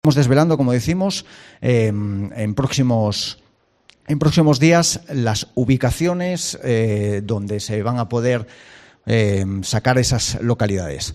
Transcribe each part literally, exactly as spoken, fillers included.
Estamos desvelando, como decimos, eh, en próximos en próximos días las ubicaciones eh, donde se van a poder eh, sacar esas localidades.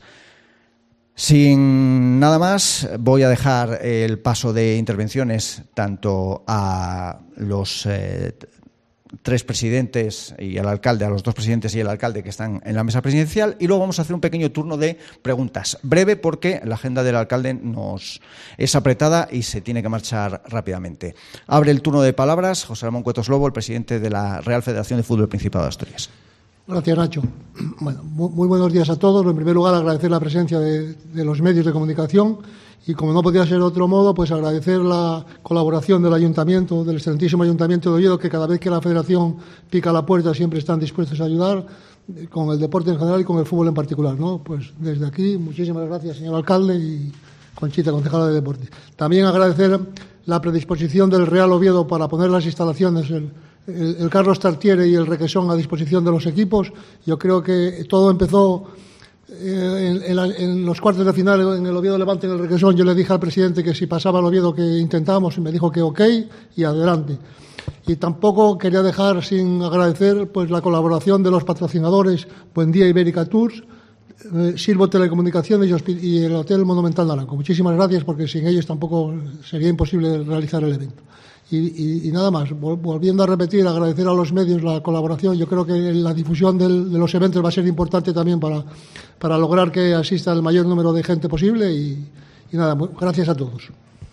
Sin nada más, voy a dejar el paso de intervenciones tanto a los eh, tres presidentes y al alcalde, a los dos presidentes y el alcalde que están en la mesa presidencial, y luego vamos a hacer un pequeño turno de preguntas, breve porque la agenda del alcalde nos es apretada y se tiene que marchar rápidamente. Abre el turno de palabras José Ramón Cuetos Lobo, el presidente de la Real Federación de Fútbol del Principado de Asturias. Gracias, Nacho. Bueno, muy buenos días a todos. En primer lugar, agradecer la presencia de, de los medios de comunicación y, como no podía ser de otro modo, pues agradecer la colaboración del Ayuntamiento, del excelentísimo Ayuntamiento de Oviedo, que cada vez que la Federación pica la puerta siempre están dispuestos a ayudar con el deporte en general y con el fútbol en particular, ¿no? Pues desde aquí, muchísimas gracias, señor alcalde y Conchita, concejala de Deportes. También agradecer la predisposición del Real Oviedo para poner las instalaciones, el, el, el Carlos Tartiere y el Requesón a disposición de los equipos. Yo creo que todo empezó eh, en, en, la, en los cuartos de final, en el Oviedo Levante, en el Requesón. Yo le dije al presidente que si pasaba al Oviedo que intentábamos, y me dijo que ok, y adelante. Y tampoco quería dejar sin agradecer pues la colaboración de los patrocinadores Buendía Ibérica Tours, eh, Silvo Telecomunicaciones y el Hotel Monumental Naranco. Muchísimas gracias, porque sin ellos tampoco sería imposible realizar el evento. Y, y, y nada más, volviendo a repetir, agradecer a los medios la colaboración. Yo creo que la difusión del, de los eventos va a ser importante también para, para lograr que asista el mayor número de gente posible. Y, y nada, gracias a todos.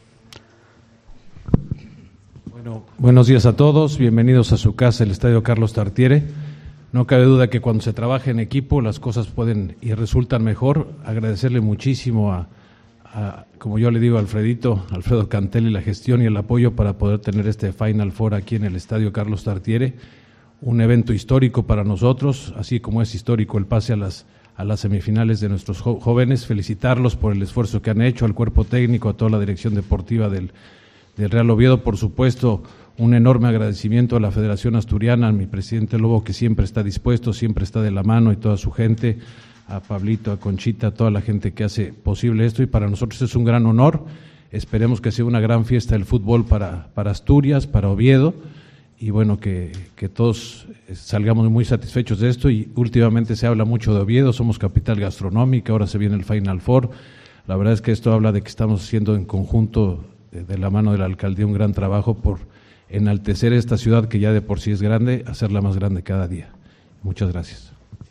Bueno, buenos días a todos, bienvenidos a su casa, el Estadio Carlos Tartiere. No cabe duda que cuando se trabaja en equipo las cosas pueden y resultan mejor. Agradecerle muchísimo a, a como yo le digo a Alfredito, Alfredo Cantelli, la gestión y el apoyo para poder tener este Final Four aquí en el Estadio Carlos Tartiere. Un evento histórico para nosotros, así como es histórico el pase a las, a las semifinales de nuestros jóvenes. Felicitarlos por el esfuerzo que han hecho, al cuerpo técnico, a toda la dirección deportiva del del Real Oviedo, por supuesto, un enorme agradecimiento a la Federación Asturiana, a mi presidente Lobo, que siempre está dispuesto, siempre está de la mano, y toda su gente, a Pablito, a Conchita, a toda la gente que hace posible esto, y para nosotros es un gran honor. Esperemos que sea una gran fiesta del fútbol para, para Asturias, para Oviedo, y bueno, que, que todos salgamos muy satisfechos de esto. Y últimamente se habla mucho de Oviedo, somos capital gastronómica, ahora se viene el Final Four. La verdad es que esto habla de que estamos haciendo en conjunto, de la mano de la alcaldía, un gran trabajo por enaltecer esta ciudad que ya de por sí es grande, hacerla más grande cada día. Muchas gracias.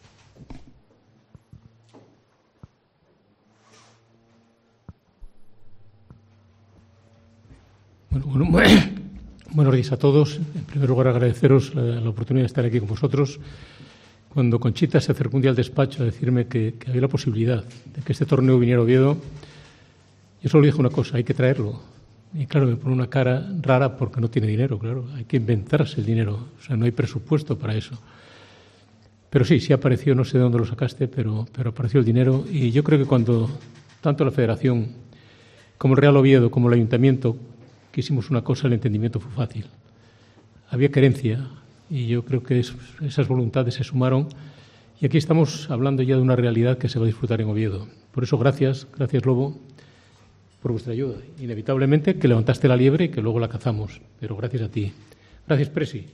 Bueno, bueno, buenos días a todos. En primer lugar, agradeceros la, la oportunidad de estar aquí con vosotros. Cuando Conchita se acercó un día al despacho a decirme que, que había la posibilidad de que este torneo viniera a Oviedo, yo solo dije una cosa: hay que traerlo. Y claro, me pone una cara rara porque no tiene dinero, claro. Hay que inventarse el dinero. O sea, no hay presupuesto para eso. Pero sí, sí apareció, no sé de dónde lo sacaste, pero, pero apareció el dinero. Y yo creo que cuando tanto la Federación como el Real Oviedo, como el Ayuntamiento, quisimos una cosa, el entendimiento fue fácil. Había querencia y yo creo que es, esas voluntades se sumaron. Y aquí estamos hablando ya de una realidad que se va a disfrutar en Oviedo. Por eso, gracias, gracias Lobo, por vuestra ayuda. Inevitablemente que levantaste la liebre y que luego la cazamos, pero gracias a ti. Gracias, Presi.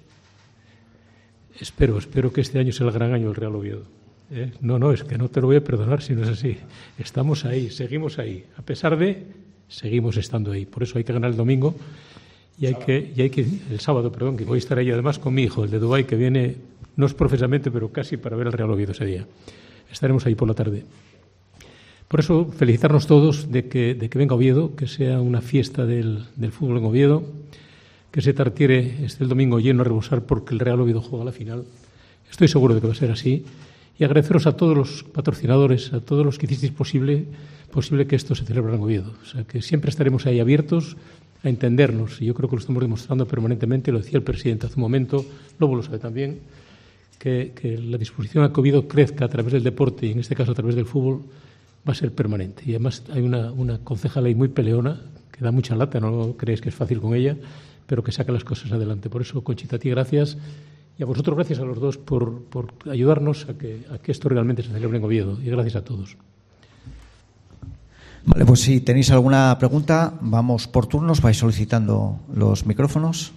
Espero, espero que este año sea el gran año del Real Oviedo. ¿Eh? No, no, es que no te lo voy a perdonar si no es así. Estamos ahí, seguimos ahí. A pesar de, seguimos estando ahí. Por eso hay que ganar el domingo y hay que, y hay que el sábado, perdón, que voy a estar ahí además con mi hijo, el de Dubái, que viene, no es profesamente, pero casi para ver al Real Oviedo ese día. Estaremos ahí por la tarde. Por eso, felicitarnos todos de que, de que venga Oviedo, que sea una fiesta del, del fútbol en Oviedo, que ese Tartiere esté el domingo lleno a rebosar porque el Real Oviedo juega la final. Estoy seguro de que va a ser así. Y agradeceros a todos los patrocinadores, a todos los que hicisteis posible, posible que esto se celebre en Oviedo. O sea, que siempre estaremos ahí abiertos a entendernos. Y yo creo que lo estamos demostrando permanentemente. Lo decía el presidente hace un momento, Lobo lo sabe también, que, que la disposición a que Oviedo crezca a través del deporte y en este caso a través del fútbol va a ser permanente. Y además hay una, una concejala ahí muy peleona, que da mucha lata, no creéis que es fácil con ella, pero que saca las cosas adelante. Por eso, Conchita, a ti gracias, y a vosotros gracias a los dos por, por ayudarnos a que, a que esto realmente se celebre en Oviedo. Y gracias a todos. Vale, pues si tenéis alguna pregunta, vamos por turnos, vais solicitando los micrófonos.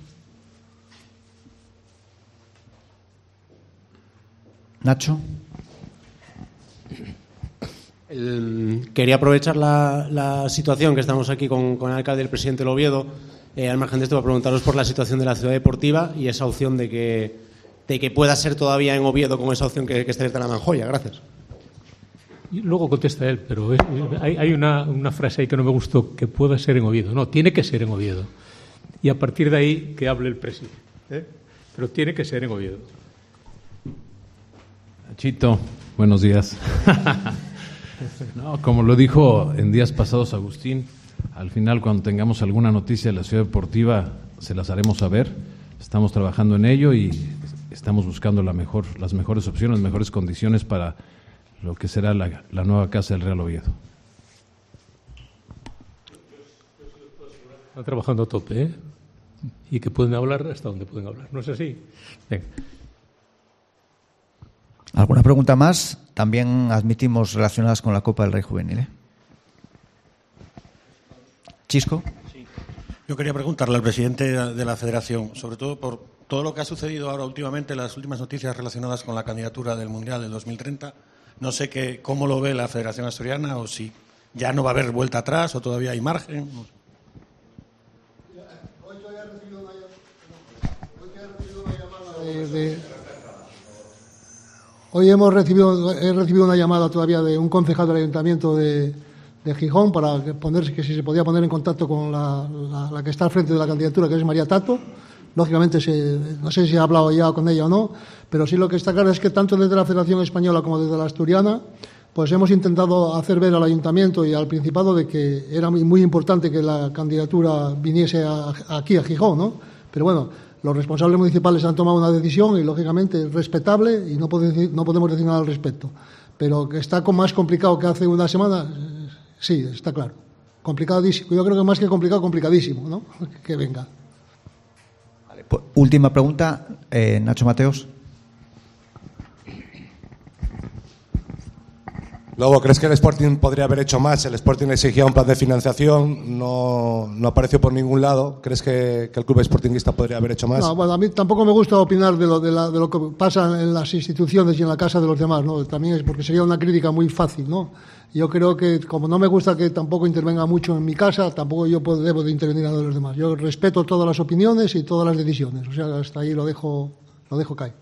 Nacho. El, quería aprovechar la, la situación que estamos aquí con, con el alcalde y el presidente del Oviedo, eh, al margen de esto, para preguntaros por la situación de la ciudad deportiva y esa opción de que, de que pueda ser todavía en Oviedo con esa opción que, que esté desde la Manjoya. Gracias. Y luego contesta él, pero es, hay, hay una, una frase ahí que no me gustó, que pueda ser en Oviedo. No, tiene que ser en Oviedo. Y a partir de ahí que hable el presidente. ¿eh? Pero tiene que ser en Oviedo. Chito, buenos días. No, como lo dijo en días pasados Agustín, al final cuando tengamos alguna noticia de la ciudad deportiva se las haremos saber. Estamos trabajando en ello y estamos buscando la mejor, las mejores opciones, las mejores condiciones para lo que será la, la nueva casa del Real Oviedo. Están trabajando a tope, ¿eh? Y que pueden hablar hasta donde pueden hablar. ¿No es así? Venga. ¿Alguna pregunta más? También admitimos relacionadas con la Copa del Rey Juvenil. ¿eh? Chisco. Sí. Yo quería preguntarle al presidente de la Federación, sobre todo por todo lo que ha sucedido ahora últimamente, las últimas noticias relacionadas con la candidatura del Mundial del dos mil treinta. No sé qué, cómo lo ve la Federación Asturiana o si ya no va a haber vuelta atrás o todavía hay margen. De, de, hoy hemos recibido he recibido una llamada todavía de un concejal del Ayuntamiento de, de Gijón para que, ponerse, que si se podía poner en contacto con la, la, la que está al frente de la candidatura, que es María Tato. Lógicamente, se, no sé si ha hablado ya con ella o no, pero sí lo que está claro es que tanto desde la Federación Española como desde la Asturiana, pues hemos intentado hacer ver al Ayuntamiento y al Principado de que era muy, muy importante que la candidatura viniese a, aquí a Gijón, ¿no? Pero bueno, los responsables municipales han tomado una decisión y, lógicamente, es respetable y no, puede decir, no podemos decir nada al respecto. Pero que está más complicado que hace una semana, sí, está claro. Complicadísimo. Yo creo que más que complicado, complicadísimo, ¿no? Que venga. Vale, pues, última pregunta, eh, Nacho Mateos. Luego, ¿crees que el Sporting podría haber hecho más? El Sporting exigía un plan de financiación, no, no apareció por ningún lado. ¿Crees que, que el club sportinguista podría haber hecho más? No, bueno, a mí tampoco me gusta opinar de lo, de, la, de lo que pasa en las instituciones y en la casa de los demás, ¿no? También es porque sería una crítica muy fácil, ¿no? Yo creo que, como no me gusta que tampoco intervenga mucho en mi casa, tampoco yo puedo, debo de intervenir a los demás. Yo respeto todas las opiniones y todas las decisiones. O sea, hasta ahí lo dejo, lo dejo caer.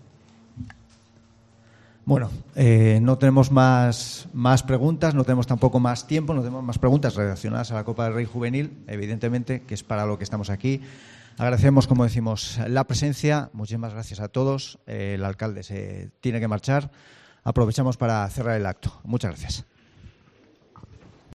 Bueno, eh, no tenemos más, más preguntas, no tenemos tampoco más tiempo, no tenemos más preguntas relacionadas a la Copa del Rey Juvenil, evidentemente, que es para lo que estamos aquí. Agradecemos, como decimos, la presencia. Muchísimas gracias a todos. Eh, el alcalde se tiene que marchar. Aprovechamos para cerrar el acto. Muchas gracias.